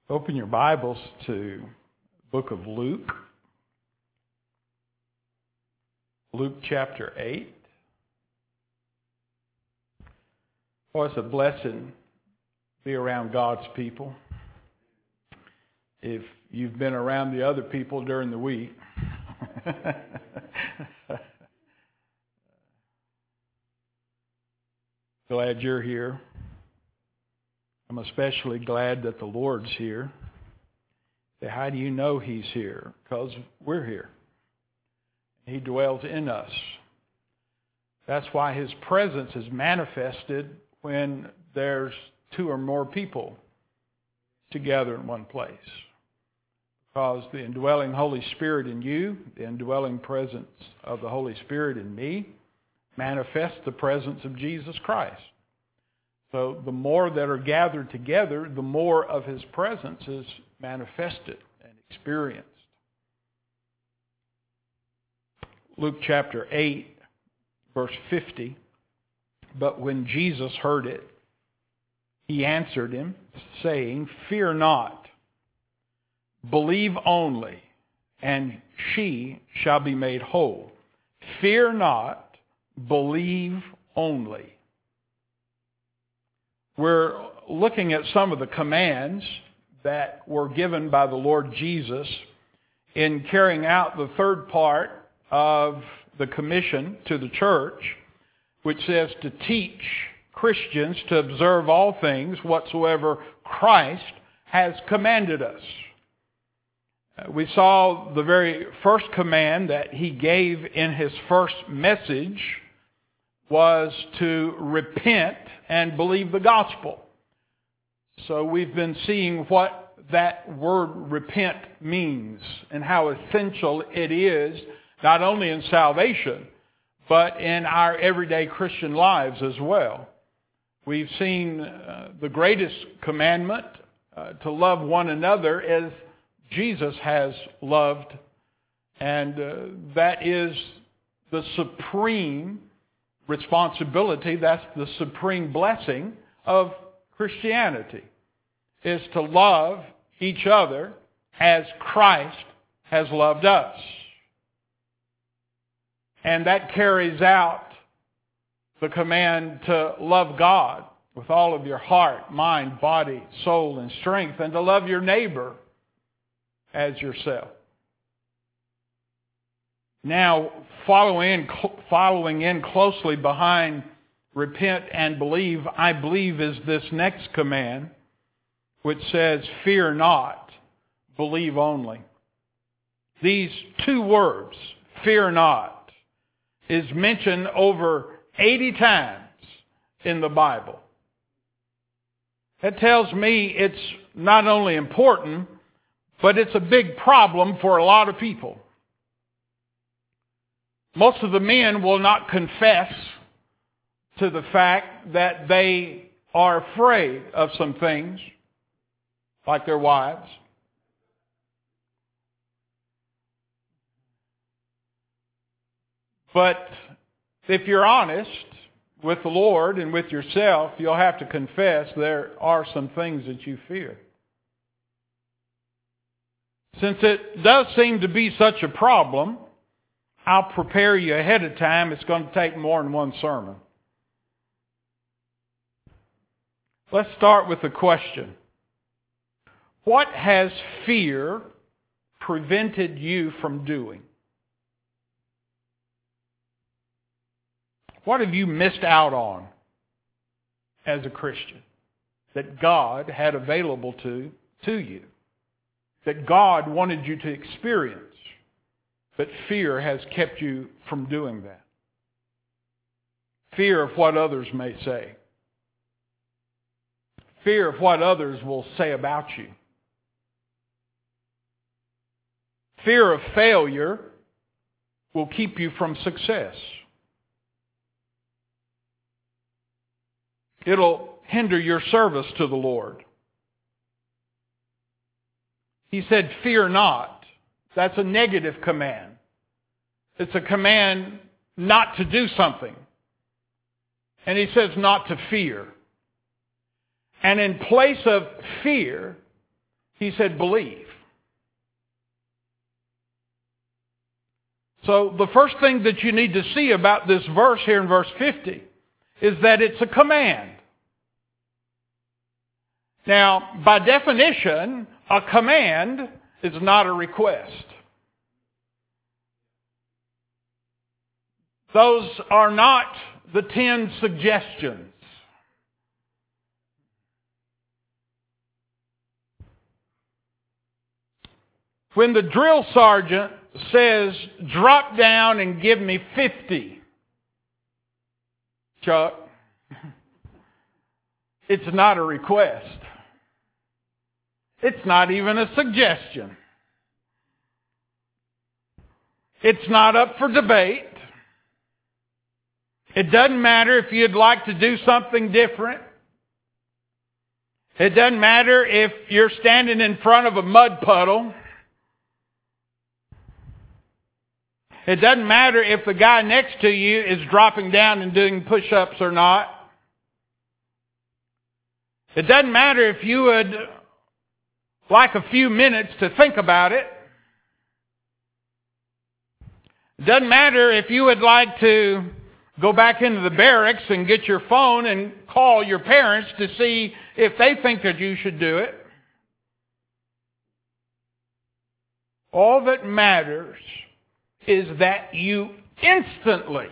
Open your Bibles to the book of Luke. Luke chapter 8. Oh, it's a blessing to be around God's people. If you've been around the other people during the week. Glad you're here. I'm especially glad that the Lord's here. How do you know He's here? Because we're here. He dwells in us. That's why His presence is manifested when there's two or more people together in one place. Because the indwelling Holy Spirit in you, the indwelling presence of the Holy Spirit in me, manifests the presence of Jesus Christ. So the more that are gathered together, the more of His presence is manifested and experienced. Luke chapter 8, verse 50. But when Jesus heard it, He answered him, saying, "Fear not, believe only, and she shall be made whole." Fear not, believe only. We're looking at some of the commands that were given by the Lord Jesus in carrying out the third part of the commission to the church, which says to teach Christians to observe all things whatsoever Christ has commanded us. We saw the very first command that He gave in His first message was to repent and believe the gospel. So we've been seeing what that word repent means and how essential it is, not only in salvation, but in our everyday Christian lives as well. We've seen the greatest commandment to love one another as Jesus has loved, and that is the supreme responsibility, that's the supreme blessing of Christianity, is to love each other as Christ has loved us. And that carries out the command to love God with all of your heart, mind, body, soul, and strength, and to love your neighbor as yourself. Now, following in closely behind repent and believe, I believe, is this next command, which says, fear not, believe only. These two words, fear not, is mentioned over 80 times in the Bible. That tells me it's not only important, but it's a big problem for a lot of people. Most of the men will not confess to the fact that they are afraid of some things, like their wives. But if you're honest with the Lord and with yourself, you'll have to confess there are some things that you fear. Since it does seem to be such a problem, I'll prepare you ahead of time. It's going to take more than one sermon. Let's start with the question. What has fear prevented you from doing? What have you missed out on as a Christian that God had available to you? That God wanted you to experience? But fear has kept you from doing that. Fear of what others may say. Fear of what others will say about you. Fear of failure will keep you from success. It'll hinder your service to the Lord. He said, fear not. That's a negative command. It's a command not to do something. And He says not to fear. And in place of fear, He said, believe. So the first thing that you need to see about this verse here in verse 50 is that it's a command. Now, by definition, a command is not a request. Those are not the 10 suggestions. When the drill sergeant says, drop down and give me 50, Chuck, it's not a request. It's not even a suggestion. It's not up for debate. It doesn't matter if you'd like to do something different. It doesn't matter if you're standing in front of a mud puddle. It doesn't matter if the guy next to you is dropping down and doing push-ups or not. It doesn't matter if you would like a few minutes to think about it. It doesn't matter if you would like to go back into the barracks and get your phone and call your parents to see if they think that you should do it. All that matters is that you instantly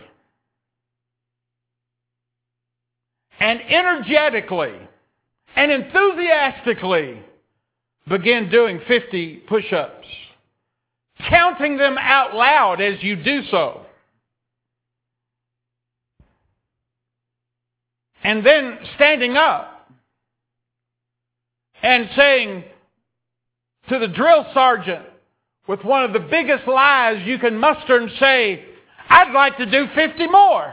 and energetically and enthusiastically begin doing 50 push-ups, counting them out loud as you do so. And then standing up and saying to the drill sergeant with one of the biggest lies you can muster and say, I'd like to do 50 more.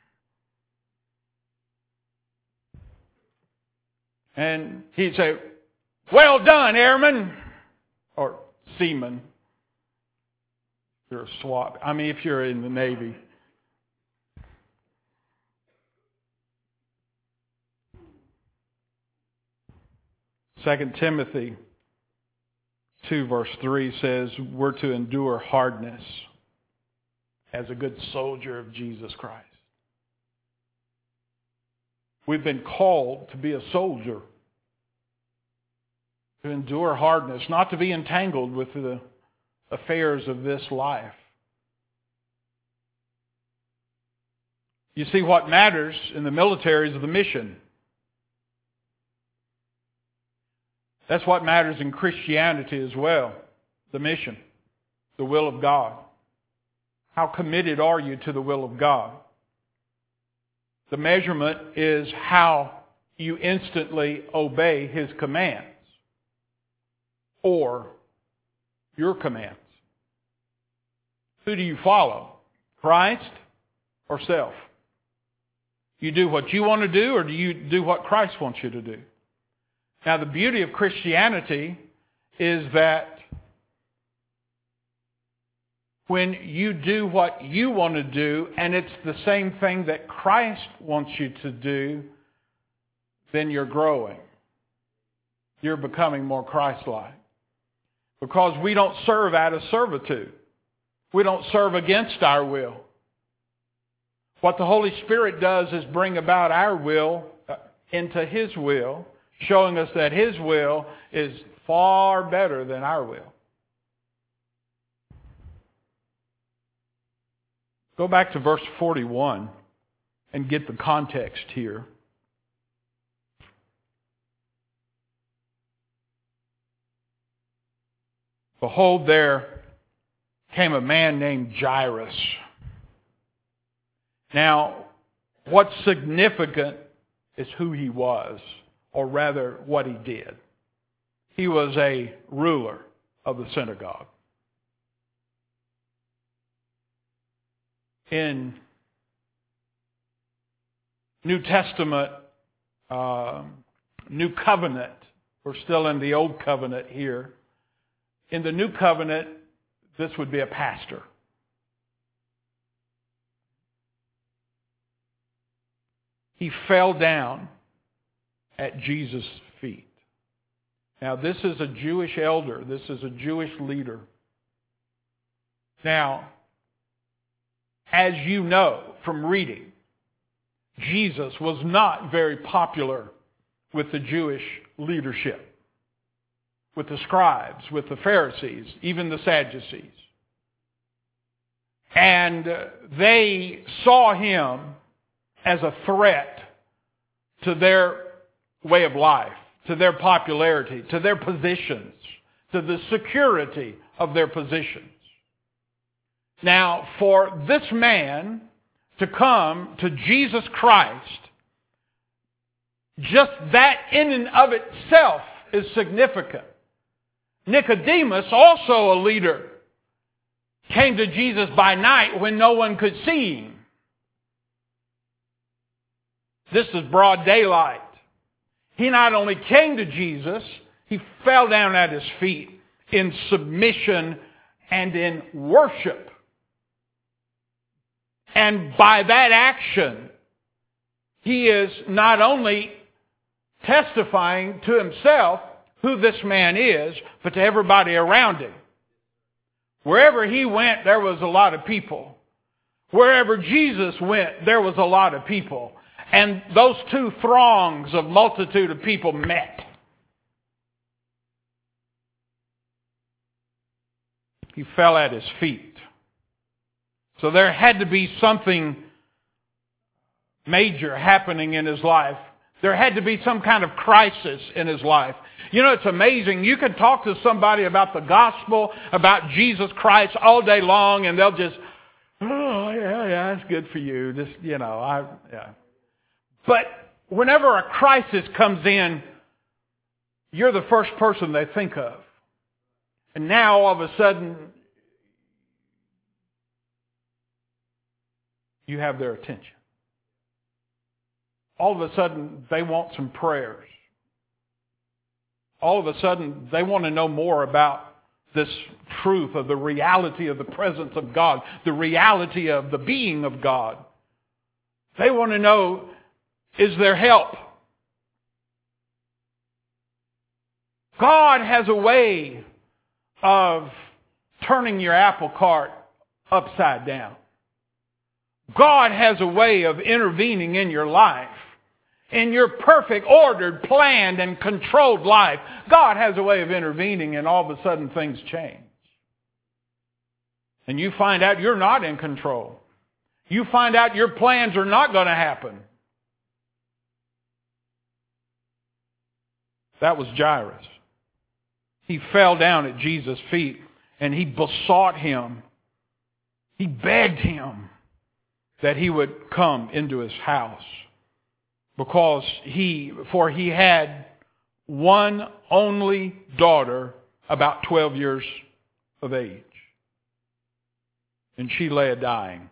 And he'd say, well done, airman, or seaman. If you're a SWAT, if you're in the Navy. Second Timothy 2 verse 3 says we're to endure hardness as a good soldier of Jesus Christ. We've been called to be a soldier, to endure hardness, not to be entangled with the affairs of this life. You see, what matters in the military is the mission. That's what matters in Christianity as well, the mission, the will of God. How committed are you to the will of God? The measurement is how you instantly obey His commands or your commands. Who do you follow? Christ or self? You do what you want to do, or do you do what Christ wants you to do? Now, the beauty of Christianity is that when you do what you want to do, and it's the same thing that Christ wants you to do, then you're growing. You're becoming more Christ-like. Because we don't serve out of servitude. We don't serve against our will. What the Holy Spirit does is bring about our will into His will, showing us that His will is far better than our will. Go back to verse 41 and get the context here. Behold, there came a man named Jairus. Now, what's significant is who he was, or rather what he did. He was a ruler of the synagogue. In New Testament, New Covenant, we're still in the Old Covenant here. In the New Covenant, this would be a pastor. He fell down at Jesus' feet Now, this is a Jewish elder. This is a Jewish leader. Now, as you know from reading, Jesus was not very popular with the Jewish leadership, with the scribes, with the Pharisees, even the Sadducees. And they saw him as a threat to their way of life, to their popularity, to their positions, to the security of their positions. Now, for this man to come to Jesus Christ, just that in and of itself is significant. Nicodemus, also a leader, came to Jesus by night when no one could see him. This is broad daylight. He not only came to Jesus, he fell down at his feet in submission and in worship. And by that action, he is not only testifying to himself who this man is, but to everybody around him. Wherever he went, there was a lot of people. Wherever Jesus went, there was a lot of people. And those two throngs of multitude of people met. He fell at his feet. So there had to be something major happening in his life. There had to be some kind of crisis in his life. You know, it's amazing. You can talk to somebody about the gospel, about Jesus Christ all day long, and they'll just, oh, yeah, that's good for you. Just, yeah. But whenever a crisis comes in, you're the first person they think of. And now, all of a sudden, you have their attention. All of a sudden, they want some prayers. All of a sudden, they want to know more about this truth of the reality of the presence of God, the reality of the being of God. They want to know, is there help? God has a way of turning your apple cart upside down. God has a way of intervening in your life. In your perfect, ordered, planned, and controlled life, God has a way of intervening, and all of a sudden things change. And you find out you're not in control. You find out your plans are not going to happen. That was Jairus. He fell down at Jesus' feet, and he besought him. He begged him that he would come into his house. Because he had one only daughter about 12 years of age. And she lay a-dying.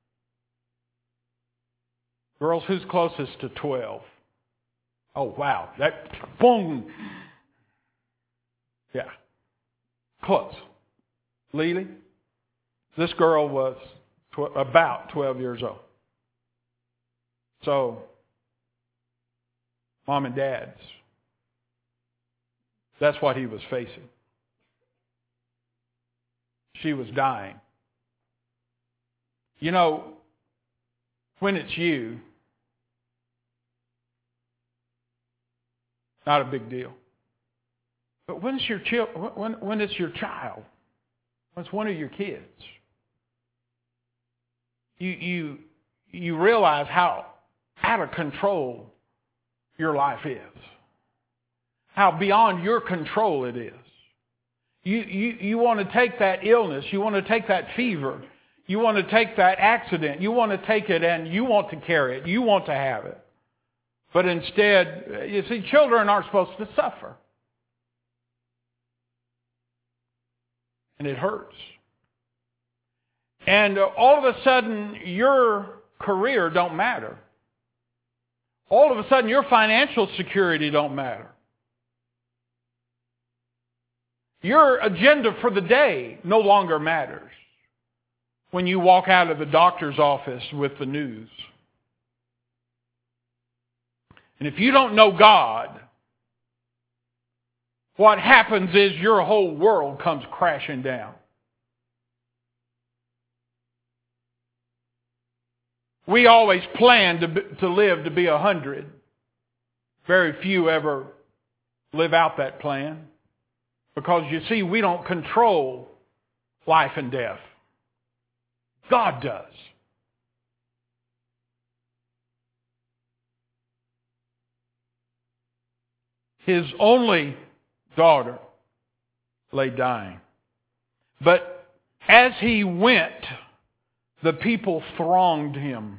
Girls, who's closest to 12? Oh, wow. That, boom. Yeah. Close. Lily, this girl was about 12 years old. So, Mom and Dad's, that's what he was facing. She was dying. You know, when it's you, not a big deal. But when it's your child, when it's your child, when it's one of your kids, you realize how out of control your life is. How beyond your control it is. You want to take that illness, you want to take that fever, you want to take that accident, you want to take it and you want to carry it, you want to have it. But instead, you see, children aren't supposed to suffer. And it hurts. And all of a sudden, your career don't matter. All of a sudden, your financial security don't matter. Your agenda for the day no longer matters when you walk out of the doctor's office with the news. And if you don't know God, what happens is your whole world comes crashing down. We always plan to live to be 100. Very few ever live out that plan. Because you see, we don't control life and death. God does. His only daughter lay dying. But as he went, the people thronged him.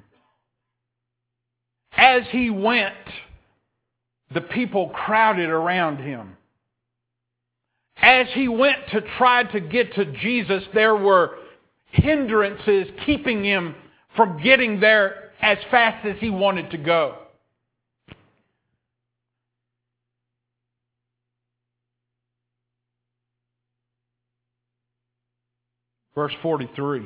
As he went, the people crowded around him. As he went to try to get to Jesus, there were hindrances keeping him from getting there as fast as he wanted to go. Verse 43.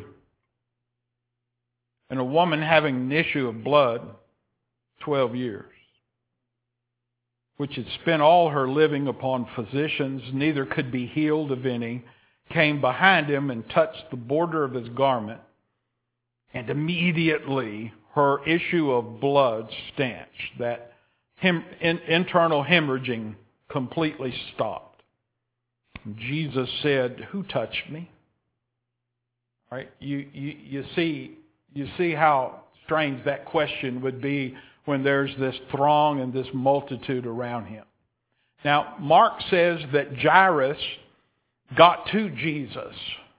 And a woman having an issue of blood 12 years, which had spent all her living upon physicians, neither could be healed of any, came behind him and touched the border of his garment, and immediately her issue of blood stanched. That internal hemorrhaging completely stopped. Jesus said, "Who touched me?" Right? You see how strange that question would be when there's this throng and this multitude around him. Now, Mark says that Jairus got to Jesus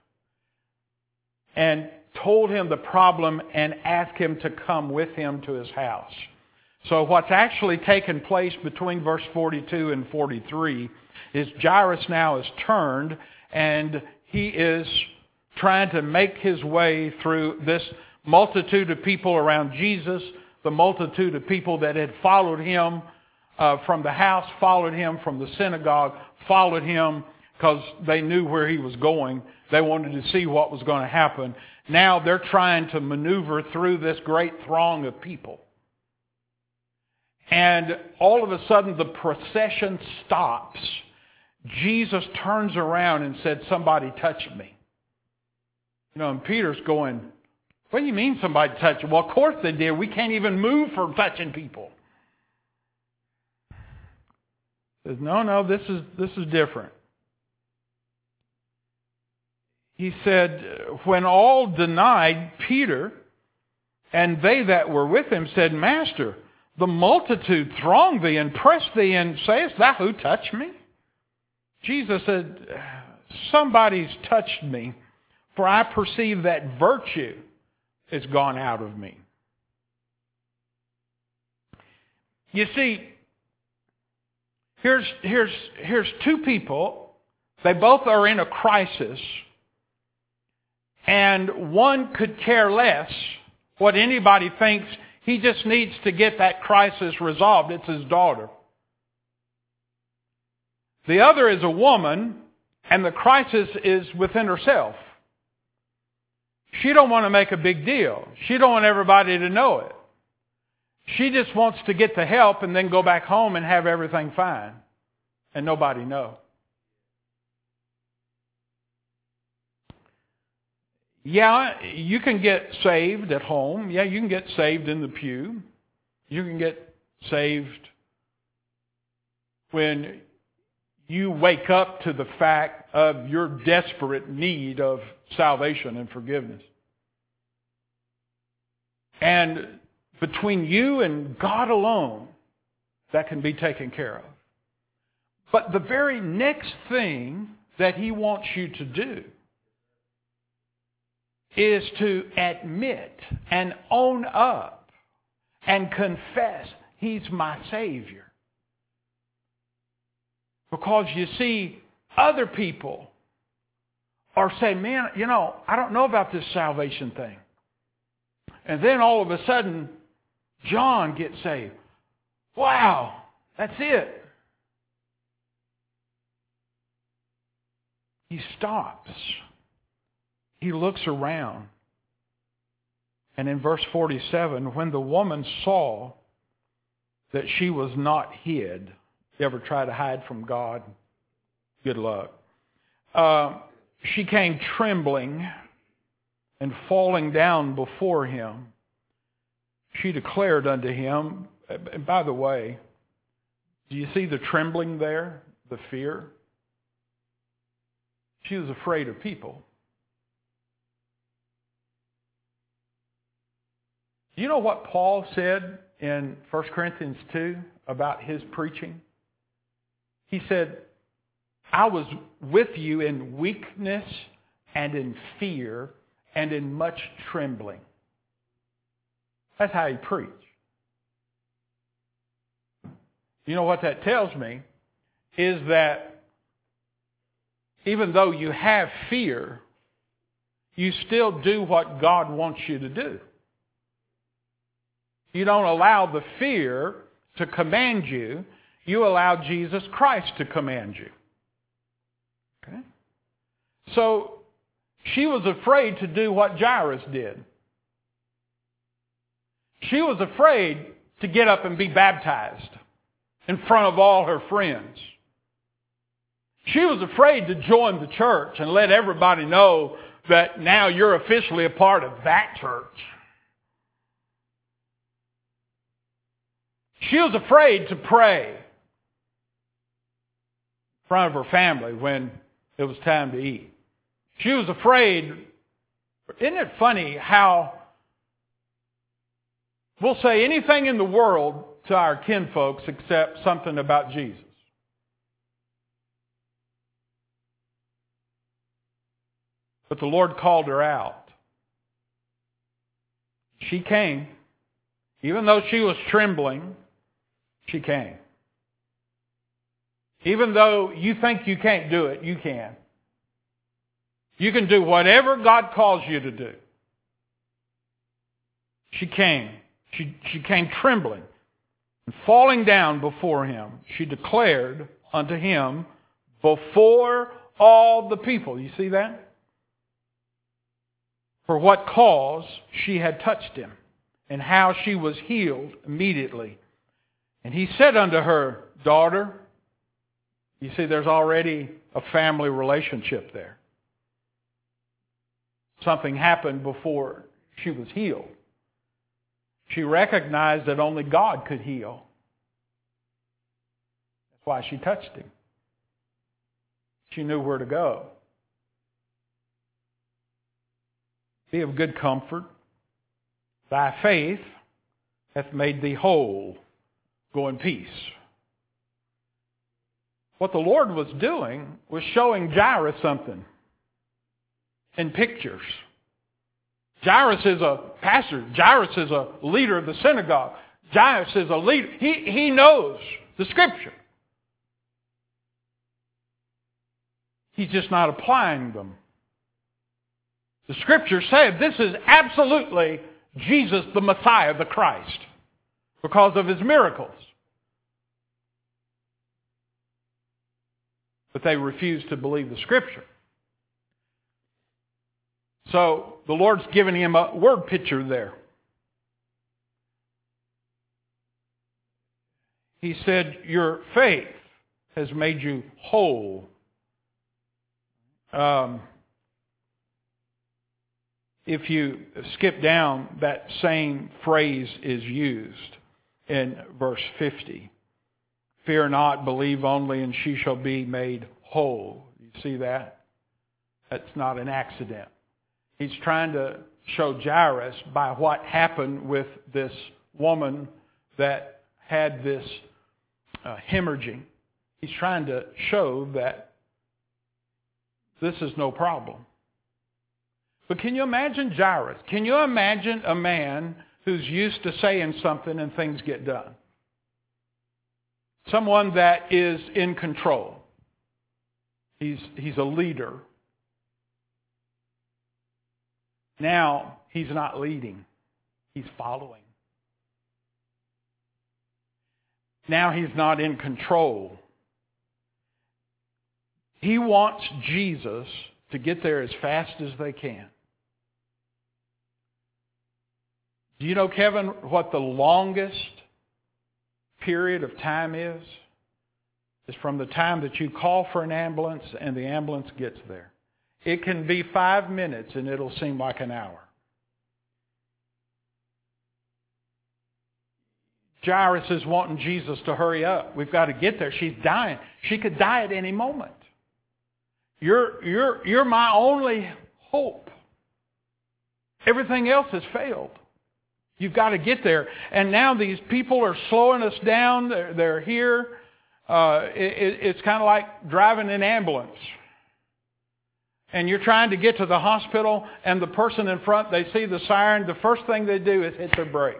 and told him the problem and asked him to come with him to his house. So what's actually taken place between verse 42 and 43 is Jairus now is turned and he is trying to make his way through this multitude of people around Jesus, the multitude of people that had followed him from the house, followed him from the synagogue, followed him because they knew where he was going. They wanted to see what was going to happen. Now they're trying to maneuver through this great throng of people. And all of a sudden the procession stops. Jesus turns around and said, "Somebody touched me." And Peter's going, "What do you mean somebody touched you?" Well, of course they did. We can't even move from touching people. He says, no, this is different. He said, when all denied, Peter and they that were with him said, "Master, the multitude throng thee and press thee, and sayest thou, who touched me?" Jesus said, "Somebody's touched me, for I perceive that virtue is gone out of me." You see, here's two people. They both are in a crisis. And one could care less what anybody thinks. He just needs to get that crisis resolved. It's his daughter. The other is a woman, and the crisis is within herself. She don't want to make a big deal. She don't want everybody to know it. She just wants to get the help and then go back home and have everything fine and nobody know. Yeah, you can get saved at home. Yeah, you can get saved in the pew. You can get saved when you wake up to the fact of your desperate need of salvation and forgiveness. And between you and God alone, that can be taken care of. But the very next thing that He wants you to do is to admit and own up and confess He's my Savior. Because you see, other people are saying, "Man, I don't know about this salvation thing." And then all of a sudden, John gets saved. Wow, that's it. He stops. He looks around. And in verse 47, when the woman saw that she was not hid. You ever try to hide from God? Good luck. She came trembling and falling down before him. She declared unto him, and by the way, do you see the trembling there? The fear? She was afraid of people. Do you know what Paul said in 1 Corinthians 2 about his preaching? He said, I was with you in weakness and in fear and in much trembling. That's how he preached. You know what that tells me is that even though you have fear, you still do what God wants you to do. You don't allow the fear to command you. You allow Jesus Christ to command you. Okay? So she was afraid to do what Jairus did. She was afraid to get up and be baptized in front of all her friends. She was afraid to join the church and let everybody know that now you're officially a part of that church. She was afraid to pray in front of her family when it was time to eat. She was afraid. Isn't it funny how we'll say anything in the world to our kinfolks except something about Jesus? But the Lord called her out. She came. Even though she was trembling, she came. Even though you think you can't do it, you can. You can do whatever God calls you to do. She came. She came trembling and falling down before him. She declared unto him before all the people. You see that? For what cause she had touched him, and how she was healed immediately. And he said unto her, Daughter, you see there's already a family relationship there. Something happened before she was healed. She recognized that only God could heal. That's why she touched him. She knew where to go. Be of good comfort. Thy faith hath made thee whole. Go in peace. What the Lord was doing was showing Jairus something in pictures. Jairus is a pastor. Jairus is a leader of the synagogue. Jairus is a leader. He knows the Scripture. He's just not applying them. The Scripture said this is absolutely Jesus the Messiah, the Christ, because of his miracles. But they refused to believe the Scripture. So the Lord's given him a word picture there. He said, your faith has made you whole. If you skip down, that same phrase is used in verse 50. Fear not, believe only, and she shall be made whole. You see that? That's not an accident. He's trying to show Jairus by what happened with this woman that had this hemorrhaging. He's trying to show that this is no problem. But can you imagine Jairus? Can you imagine a man who's used to saying something and things get done? Someone that is in control. He's a leader. Now, he's not leading. He's following. Now he's not in control. He wants Jesus to get there as fast as they can. Do you know, Kevin, what the longest period of time is is from the time that you call for an ambulance and the ambulance gets there. It can be 5 minutes and it'll seem like an hour. Jairus is wanting Jesus to hurry up. We've got to get there. She's dying. She could die at any moment. You're my only hope. Everything else has failed. You've got to get there. And now these people are slowing us down. They're here. It's kind of like driving an ambulance. And you're trying to get to the hospital, and the person in front, they see the siren. The first thing they do is hit their brake.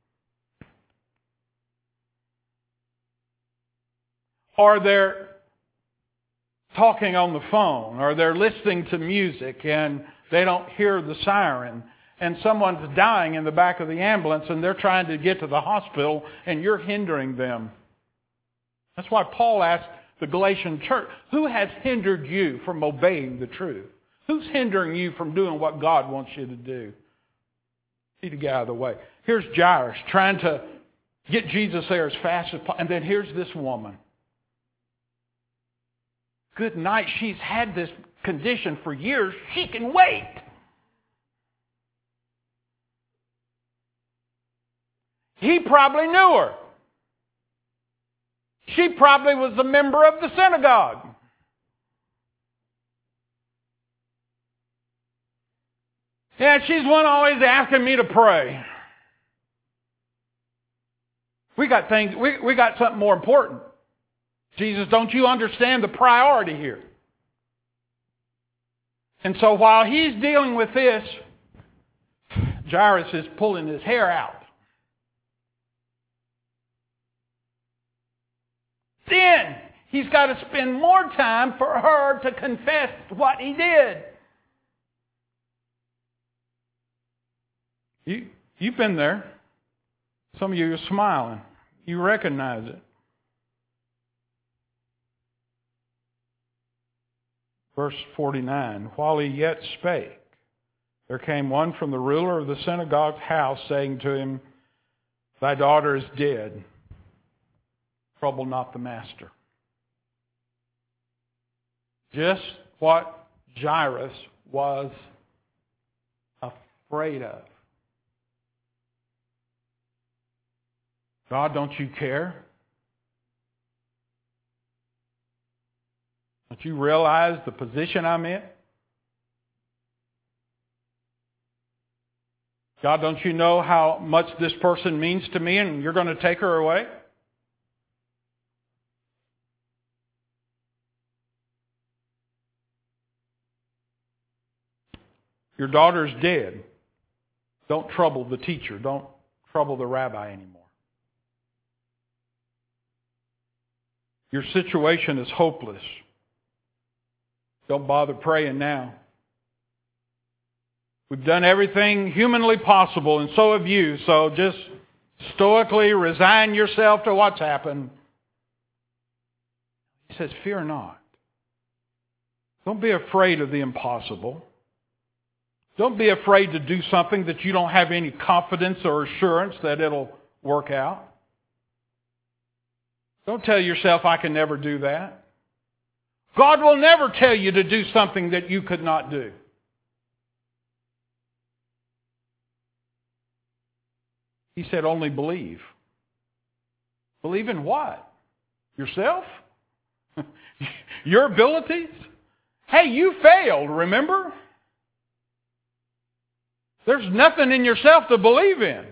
Or they're talking on the phone, or they're listening to music and they don't hear the siren, and someone's dying in the back of the ambulance and they're trying to get to the hospital and you're hindering them. That's why Paul asked the Galatian church, who has hindered you from obeying the truth? Who's hindering you from doing what God wants you to do? Need to get out of the way. Here's Jairus trying to get Jesus there as fast as possible. And then here's this woman. Good night. She's had this condition for years. She can wait. He probably knew her. She probably was a member of the synagogue. Yeah, she's one always asking me to pray. We got something more important. Jesus, don't you understand the priority here? And so while he's dealing with this, Jairus is pulling his hair out. Then he's got to spend more time for her to confess what he did. You've been there. Some of you are smiling. You recognize it. Verse 49, while he yet spake, there came one from the ruler of the synagogue's house, saying to him, thy daughter is dead. Trouble not the master. Just what Jairus was afraid of. God, don't you care? Don't you realize the position I'm in? God, don't you know how much this person means to me and you're going to take her away? Your daughter's dead. Don't trouble the teacher. Don't trouble the rabbi anymore. Your situation is hopeless. Don't bother praying now. We've done everything humanly possible, and so have you. So just stoically resign yourself to what's happened. He says, fear not. Don't be afraid of the impossible. Don't be afraid to do something that you don't have any confidence or assurance that it'll work out. Don't tell yourself, I can never do that. God will never tell you to do something that you could not do. He said, only believe. Believe in what? Yourself? Your abilities? Hey, you failed, remember? There's nothing in yourself to believe in.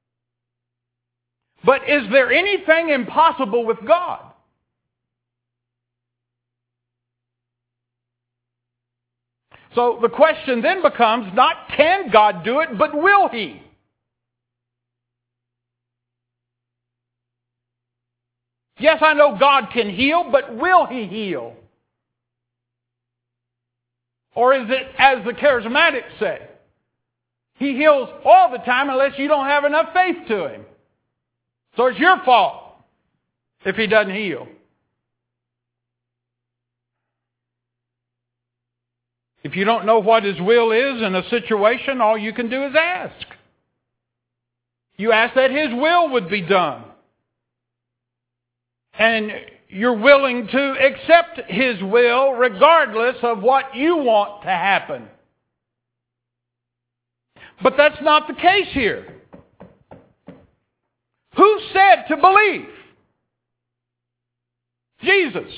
But is there anything impossible with God? So the question then becomes not can God do it, but will He? Yes, I know God can heal, but will He heal? Or is it, as the charismatics say, He heals all the time unless you don't have enough faith to Him. So it's your fault if He doesn't heal. If you don't know what His will is in a situation, all you can do is ask. You ask that His will would be done. And you're willing to accept His will regardless of what you want to happen. But that's not the case here. Who said to believe? Jesus.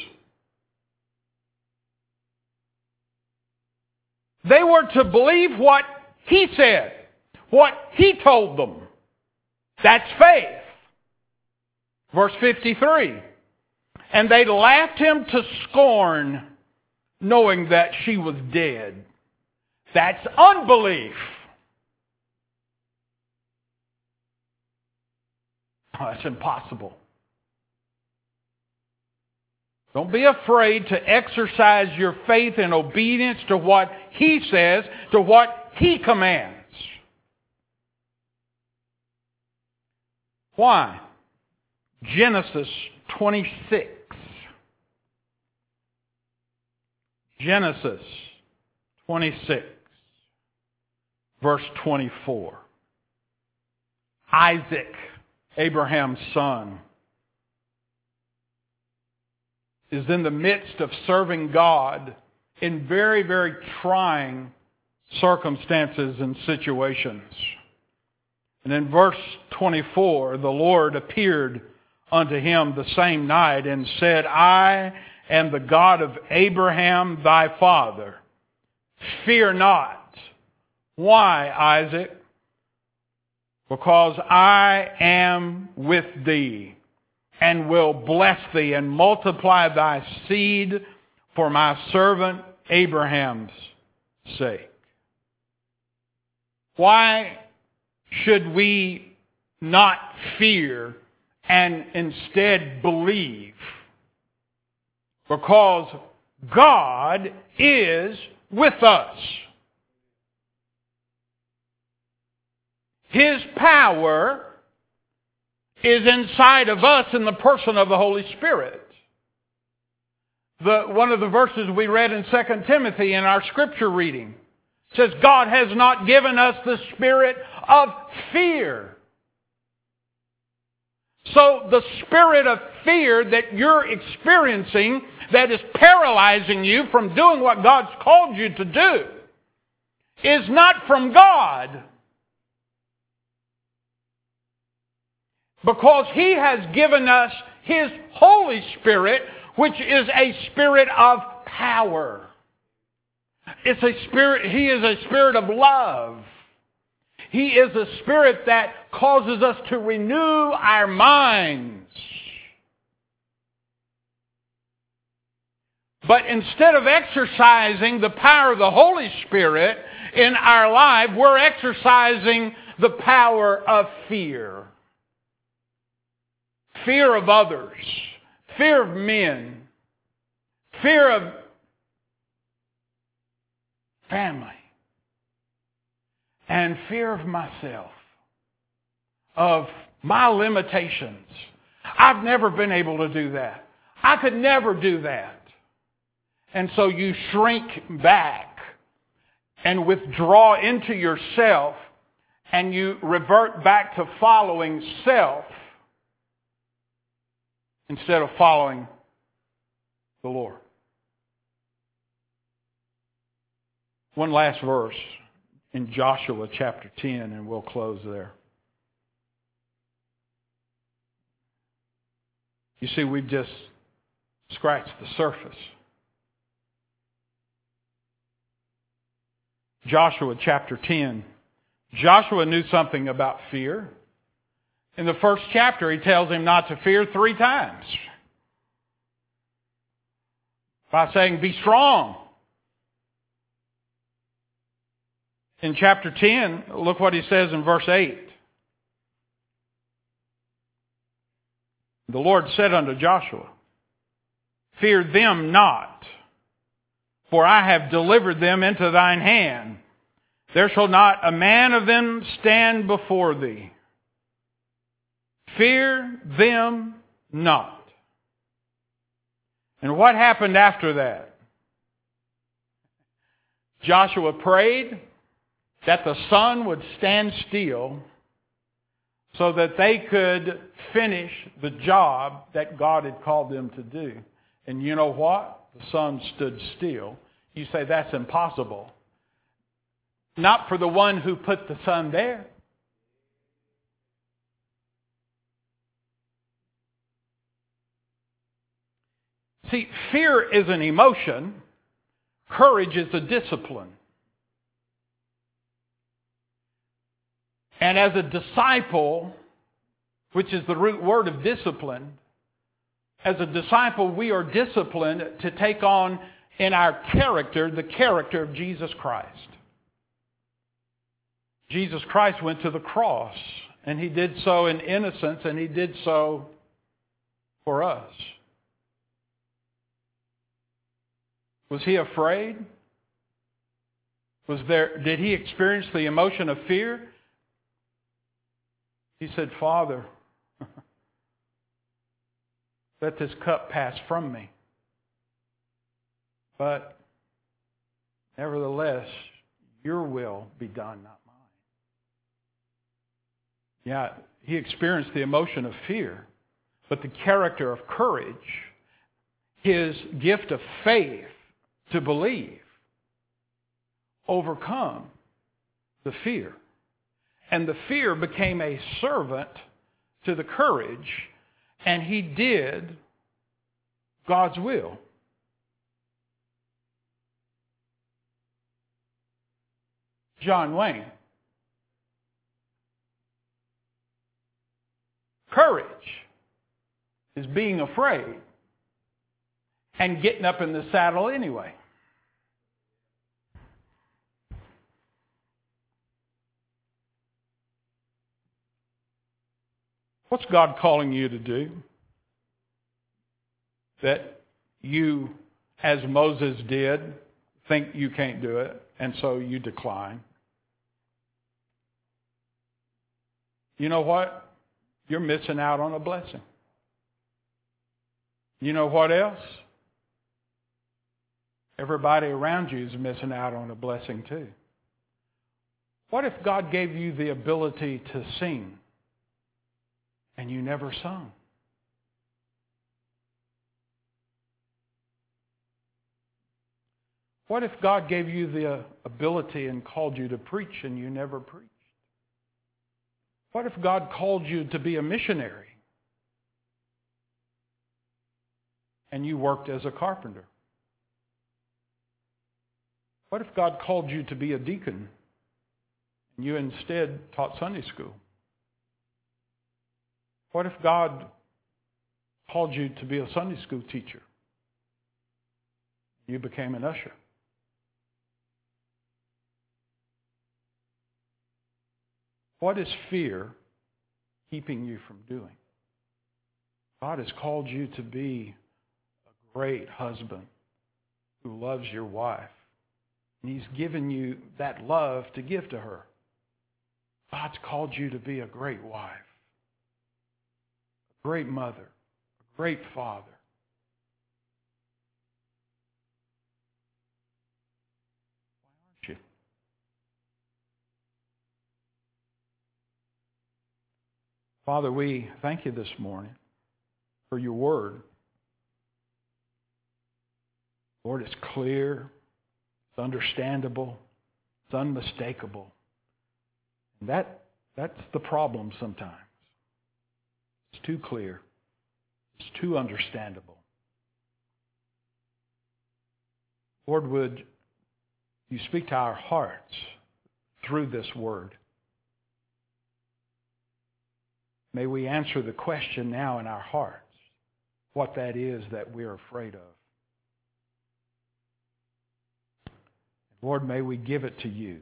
They were to believe what He said, what He told them. That's faith. Verse 53. And they laughed Him to scorn, knowing that she was dead. That's unbelief. Oh, that's impossible. Don't be afraid to exercise your faith in obedience to what He says, to what He commands. Why? Genesis 26. Genesis 26, verse 24. Isaac, Abraham's son, is in the midst of serving God in very, very trying circumstances and situations. And in verse 24, the Lord appeared unto him the same night and said, I am the God of Abraham thy father. Fear not. Why, Isaac? Because I am with thee, and will bless thee, and multiply thy seed for my servant Abraham's sake. Why should we not fear and instead believe? Because God is with us. His power is inside of us in the person of the Holy Spirit. One of the verses we read in 2 Timothy in our scripture reading says, God has not given us the spirit of fear. So the spirit of fear that you're experiencing that is paralyzing you from doing what God's called you to do is not from God. Because He has given us His Holy Spirit, which is a spirit of power. It's a spirit, He is a spirit of love. He is a spirit that causes us to renew our minds. But instead of exercising the power of the Holy Spirit in our life, we're exercising the power of fear. Fear of others, fear of men, fear of family, and fear of myself, of my limitations. I've never been able to do that. I could never do that. And so you shrink back and withdraw into yourself, and you revert back to following self instead of following the Lord. One last verse in Joshua chapter 10, and we'll close there. You see, we've just scratched the surface. Joshua chapter 10. Joshua knew something about fear. In the first chapter, he tells him not to fear 3 times. By saying, be strong. In chapter 10, look what he says in verse 8. The Lord said unto Joshua, fear them not, for I have delivered them into thine hand. There shall not a man of them stand before thee. Fear them not. And what happened after that? Joshua prayed that the sun would stand still so that they could finish the job that God had called them to do. And you know what? The sun stood still. You say, that's impossible. Not for the one who put the sun there. See, fear is an emotion. Courage is a discipline. And as a disciple, which is the root word of discipline, as a disciple, we are disciplined to take on in our character the character of Jesus Christ. Jesus Christ went to the cross, and He did so in innocence, and He did so for us. Was He afraid? Did He experience the emotion of fear? He said, Father, let this cup pass from me. But nevertheless, your will be done, not mine. Yeah, He experienced the emotion of fear, but the character of courage, His gift of faith to believe, overcome the fear. And the fear became a servant to the courage, and he did God's will. John Wayne. Courage is being afraid and getting up in the saddle anyway. What's God calling you to do that you, as Moses did, think you can't do it, and so you decline? You know what? You're missing out on a blessing. You know what else? Everybody around you is missing out on a blessing too. What if God gave you the ability to sing and you never sung? What if God gave you the ability and called you to preach and you never preached? What if God called you to be a missionary and you worked as a carpenter? What if God called you to be a deacon and you instead taught Sunday school? What if God called you to be a Sunday school teacher? You became an usher. What is fear keeping you from doing? God has called you to be a great husband who loves your wife. And He's given you that love to give to her. God's called you to be a great wife, a great mother, a great father. Why aren't you? Father, we thank you this morning for your word. Lord, it's clear, it's understandable, it's unmistakable. And that's the problem sometimes. It's too clear. It's too understandable. Lord, would you speak to our hearts through this word? May we answer the question now in our hearts, what that is that we're afraid of. Lord, may we give it to you.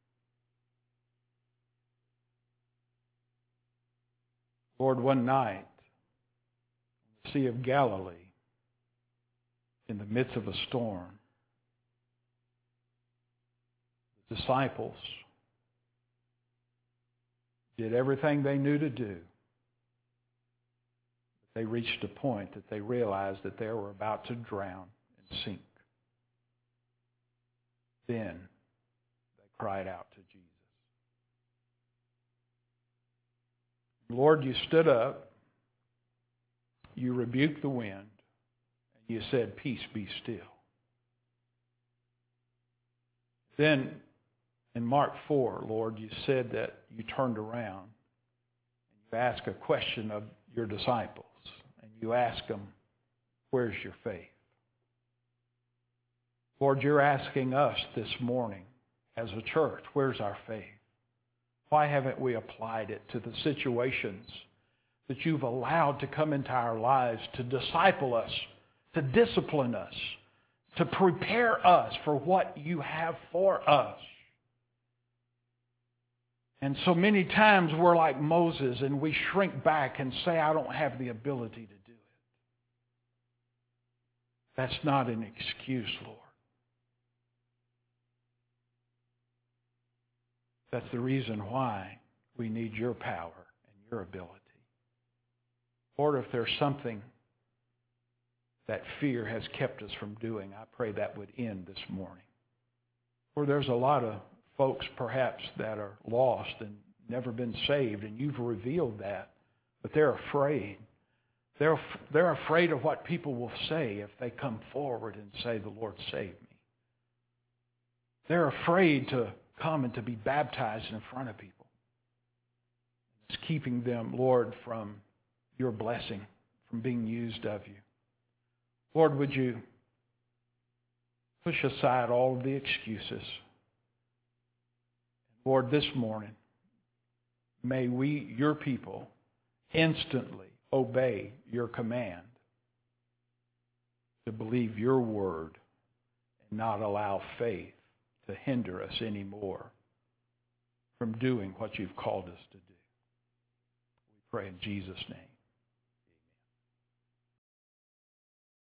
Lord, one night, on the Sea of Galilee, in the midst of a storm, the disciples did everything they knew to do. They reached a point that they realized that they were about to drown and sink. Then they cried out to Jesus. Lord, you stood up, you rebuked the wind, and you said, peace, be still. Then in Mark 4, Lord, you said that you turned around and you asked a question of your disciples, and you asked them, where's your faith? Lord, you're asking us this morning as a church, where's our faith? Why haven't we applied it to the situations that you've allowed to come into our lives to disciple us, to discipline us, to prepare us for what you have for us? And so many times we're like Moses and we shrink back and say, I don't have the ability to do it. That's not an excuse, Lord. That's the reason why we need your power and your ability. Lord, if there's something that fear has kept us from doing, I pray that would end this morning. Or there's a lot of folks perhaps that are lost and never been saved, and you've revealed that, but they're afraid. They're afraid of what people will say if they come forward and say, the Lord saved me. They're afraid to come and to be baptized in front of people. It's keeping them, Lord, from your blessing, from being used of you. Lord, would you push aside all of the excuses? Lord, this morning, may we, your people, instantly obey your command to believe your word and not allow faith to hinder us anymore from doing what you've called us to do. We pray in Jesus' name.